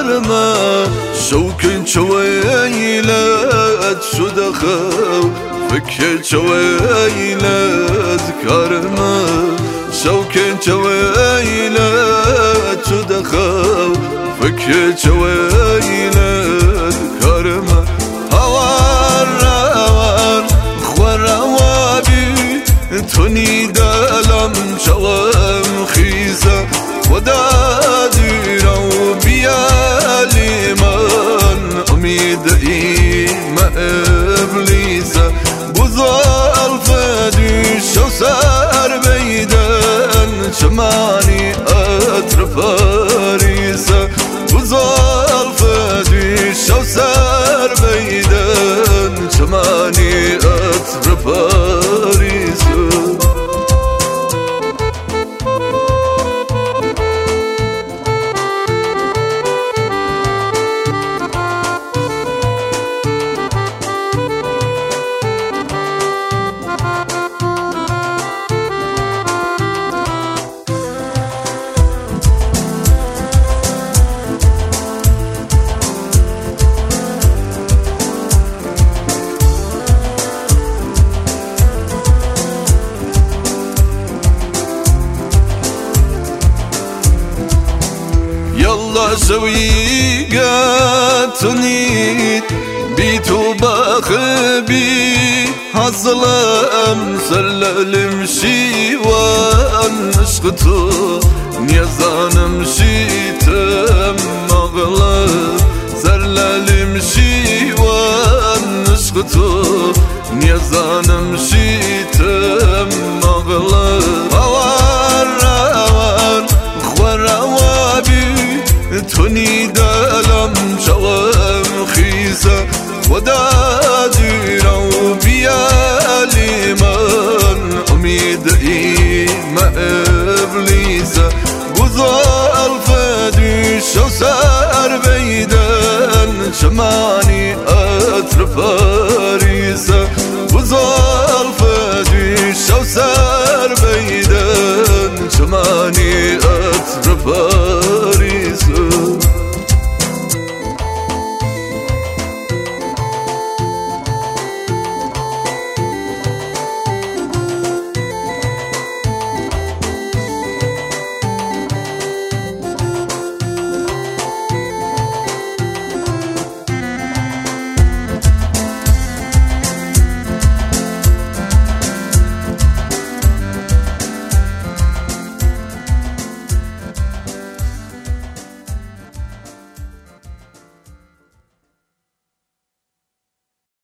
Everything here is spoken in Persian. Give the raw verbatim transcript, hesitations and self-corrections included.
كارما شوكن شويلات شدخو فكر شويلات كارما شوكن شويلات شدخو فكر شويلات كارما هوار روار خوروابي توني دلم شوام خيزة ودادي رو بيالي من أميد إيما إبليسة بوزال فدي شو سار بيدن شماني أطرف ريسة بوزال فدي شو سار بيدن شماني أطرف ريسة يلا سوي قاتنيت بيتو بخبي حصلم سلل مشي وانشقتو نيزان مشيتم مغلب سلل مشي وانشقتو نيزان مشيتم مغلب اوار اوار خوروابي توني دلم شوام خيزة ودادي رو بيالي من أميد إيما إبليسة بوزال فدي شو سار بيدن شماني أطرف ريسة بوزال فدي شو سار بيدن شماني أطرف